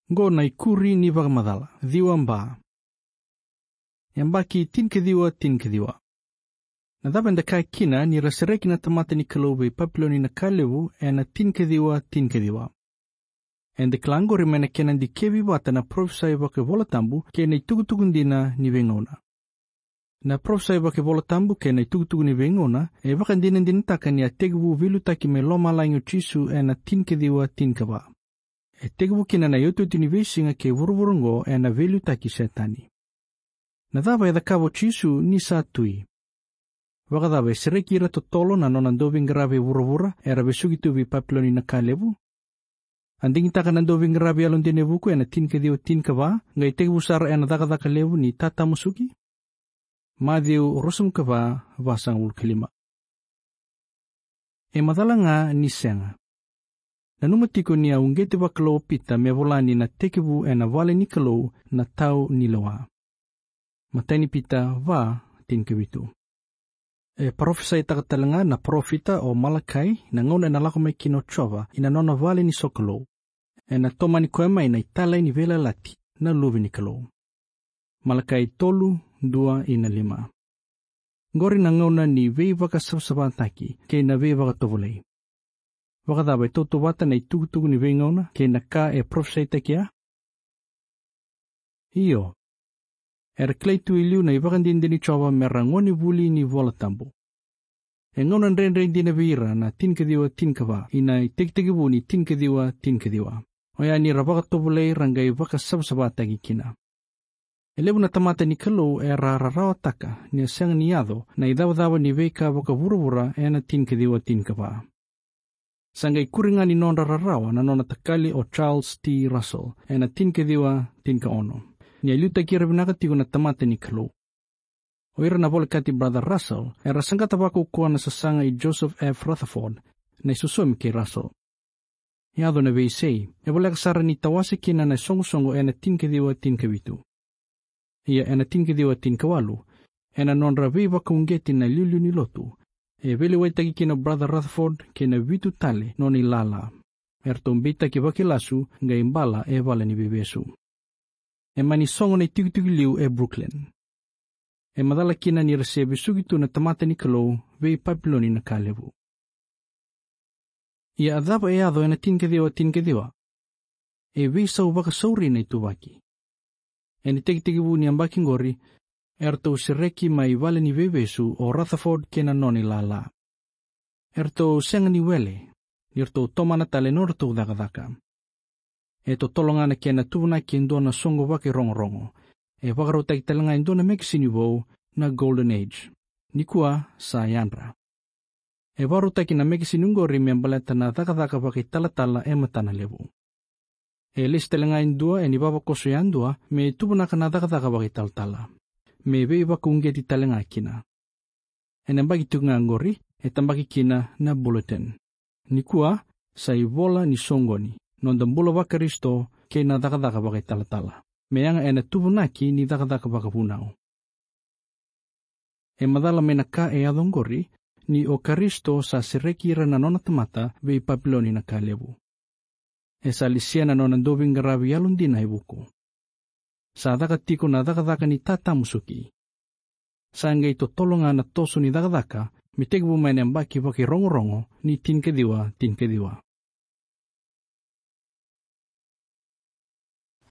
Go na ikuri ni vagamadala, diwa mba. Yambaki tinkediwa. Na daban da kai kina ni rasareki na tamata ni kalobe Papiloni na kalevu na tinkediwa. En de klango rimena kenan di kevi bata na profesai wake volatambu ke na itugutugundina ni vengona. Na profesai wake volatambu ke na itugutugu ni vengona wakan dinan dinatakan ya tegwu vilu taki me loma laingo chisu na tinkediwa tinkava. Tegwu kina na yotu tinivisinga ke vuruvurungo na vilu taki setani. Na dava da kavo chisu ni satui. Wakadava sereki ira totolo na nonandoving grave vuruvura era besugitu vi Papiloni na kalevu. Anding taka nandoving grave alon dinevuku na tinkediwa tinkava ngai tegwu sara na dakadaka levu ni tata musuki. Matthew rusum kava vasang ulkelima. Madala nga ni senga. Nanumatiko niya ungeti wakalo pita mevolani na tekevu na vale ni kalo na tau nilawa. Matani pita va tinkewitu. Profesai takatalanga na profita o Malakai na ngona na lako may kinochova ina nona vale ni sokolo. Na toma ni koema ina italay ni vela lati na luvi ni kalo. Malakai 3:2-5. Ngori na ngona ni vei waka sabsabataki kay na vei waka tovulay. Wakadabay totobata na itugutugu ni vei ngona kay na ka profesai takia. Iyo. Clay tuiliu na iwakan din ni chowa merangoni vuli ni volatambu. Ngonan ren din na vira na tinkediwa tinkava ina itegtegibu ni tinkediwa. Oya ni rabaka tovulay rangay waka sabsabataki kina. Elebu na tamata ni kalo rararawataka ni asang niyado na idawadawa ni veka waka vuruvura na tinkediwa tinkava. Sangay kuringa ni non rararawa na non atakali o Charles T. Russell na tinkediwa tinkaono. Ni aluta kira binakatigo na tamata ni kalo. Oira na volkati Brother Russell sangka tabako kuwa na sasanga i Joseph F. Rutherford na isusumi kay Russell. Yado na veisei, wala kasara ni tawasi kina na songo na tinkediwa tinkawitu. Iya na tinkediwa tinkawalu, na non-ravi wakaungeti na lilu ni lotu. Veli waitagi kina Brother Rutherford kina vitu tale non ilala. Ertombita ki wakilasu nga imbala wala ni bebesu. Mani songo na itigiliu Brooklyn. Madala kina ni resebe sugitu na tamata ni kalo vei Papiloni na kalevu. Iya adhapa ado na tinkediwa. Vei sa ubaka sauri na itubaki. Itegtegibu ni ambaki ngori, erto sireki mai vale ni bebesu o Rutherford kena noni lala. Erto senga ni wele, nirto tomana tale norto dakadaka. Eto tolongana kena tuna kindona songo wake rongo. Wakarotai talanga indona mekisinibo na Golden Age. Nikua sa yanra. Warotaki na mekisinungori membalata na dakadaka wake talatala matana levu. Lis talanga indua ni baba koso yandua me tubuna kana dakadaka wake taltala. Me beba kungeti talanga kina. Bagi tunga ngori tambaki kina na bulletin. Nikua sa ibola ni songoni. Nondambula wakaristo ke na dakadaka wake talatala. Meyanga tubunaki ni dakadaka wake punao. Madala menaka adongori ni o Karisto sa sirekira na nona tamata vei Papiloni na kalevu. Sa lisia na nona dobing garabi yalun din ay buko. Sa dakatiko na dakadaka ni tata musuki. Sa ngay totolonga na toso ni dakadaka, mitegbu may nambaki waki rongo-rongo ni tinkediwa.